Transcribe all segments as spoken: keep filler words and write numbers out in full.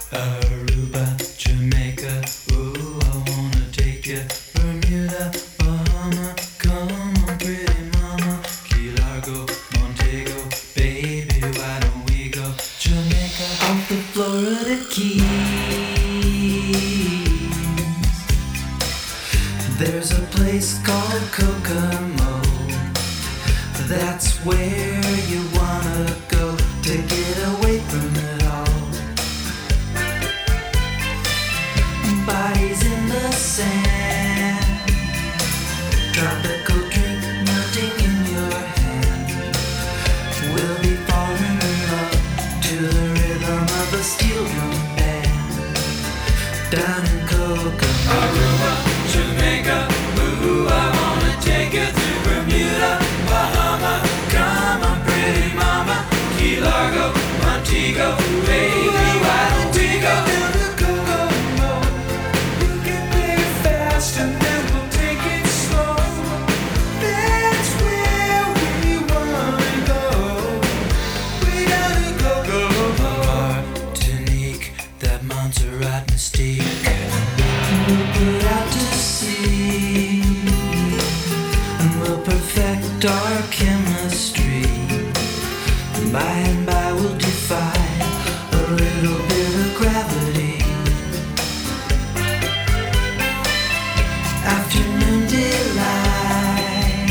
Aruba, Jamaica, ooh, I wanna take ya. Bermuda, Bahama, come on, pretty mama. Key Largo, Montego, baby, why don't we go? Jamaica, off the Florida Keys. There's a place called Kokomo. That's where you wanna go to get away from it all. Bodies in the sand, tropical drink melting in your hand. We'll be falling in love to the rhythm of a steel drum band. Down in Kokomo, Aruba, Jamaica, ooh, I wanna take you to Bermuda, Bahama, come on, pretty mama. Key Largo, Montego, baby, why don't we go? And then we'll take it slow. That's where we wanna go. We gotta go, go, go. Martinique, that Montserrat mystique. We'll put out to sea, and we'll perfect our chemistry. By and by we'll defy a little bit of gravity. Afternoon delight,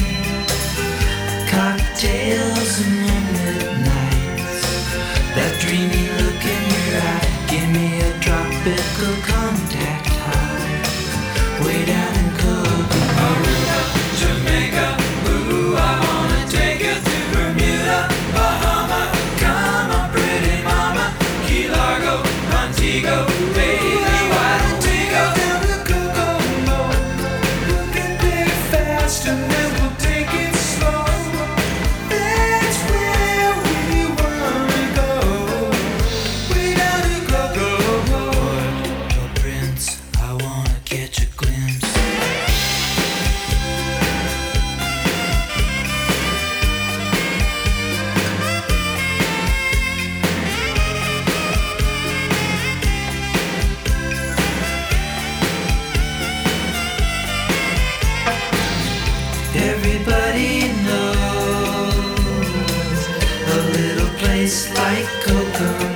cocktails and moonlit nights. That dreamy look in your eye, give me a tropical contact high. Way down in Kokomo, Aruba, Jamaica, ooh, I wanna take you to Bermuda, Bahama, come on, pretty mama. Key Largo, Montego, baby, why don't we go? And then we'll take it slow. That's where we wanna go. We gotta go, go, go. Port Prince, I wanna catch a glimpse. Everybody knows a little place like Kokomo.